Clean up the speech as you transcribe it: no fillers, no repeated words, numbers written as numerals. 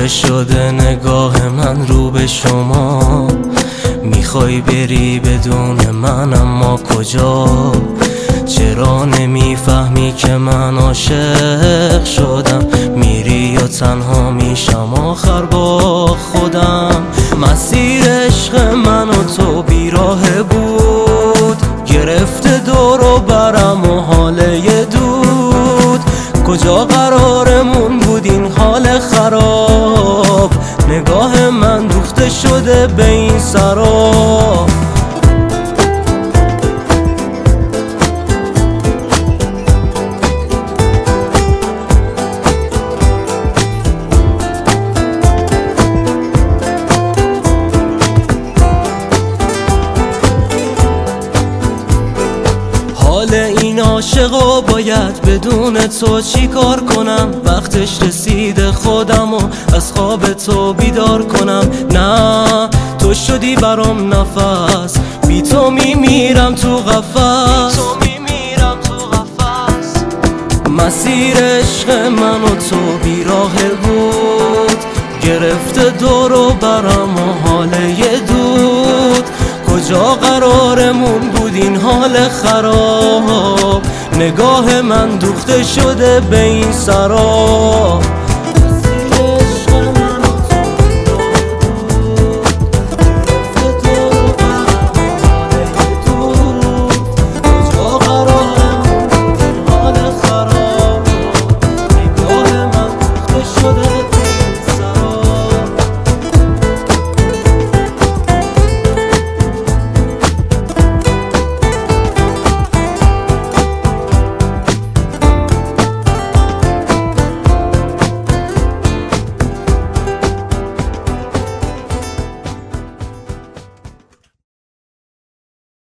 دوخته شده نگاه من رو به شما. میخوای بری بدون من اما کجا؟ چرا نمیفهمی که من عاشق شدم؟ میری و تنها میشم آخر با خودم. مسیر عشق من و تو بیراه بود، گرفته دور و برم و حاله دود. کجا قرارمون بود این حال خراب؟ نگاه من دوخته شده به این سراب. حال این عاشقو باید بدون تو چی کار کنم؟ وقتش رسیده خودم و از خواب تو بیدار کنم. نه تو شدی برام نفس، بی تو میمیرم تو قفس. مسیر عشق من و تو بیراه بود، گرفته دور و برم و حاله دود. کجا قرارمون بود این حال خراب؟ نگاه من دوخته شده به این سراب.